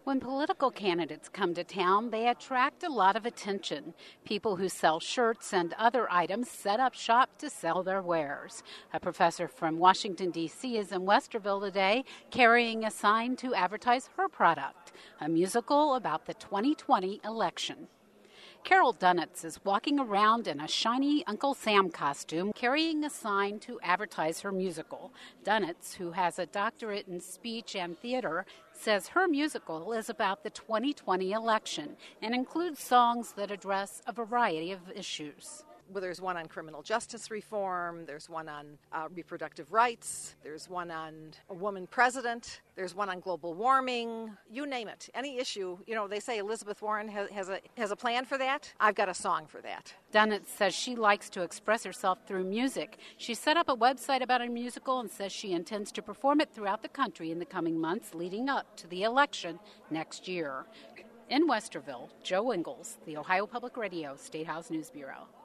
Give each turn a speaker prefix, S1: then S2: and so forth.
S1: When political candidates come to town, they attract a lot of attention. People who sell shirts and other items set up shop to sell their wares. A professor from Washington, D.C. is in Westerville today carrying a sign to advertise her product, a musical about the 2020 election. Carol Dunitz is walking around in a shiny Uncle Sam costume, carrying a sign to advertise her musical. Dunitz, who has a doctorate in speech and theater, says her musical is about the 2020 election and includes songs that address a variety of issues.
S2: Well, there's one on criminal justice reform, there's one on reproductive rights, there's one on a woman president, there's one on global warming, you name it. Any issue, they say Elizabeth Warren has a plan for that. I've got a song for that.
S1: Dunitz says she likes to express herself through music. She set up a website about her musical and says she intends to perform it throughout the country in the coming months leading up to the election next year. In Westerville, Joe Ingles, the Ohio Public Radio State House News Bureau.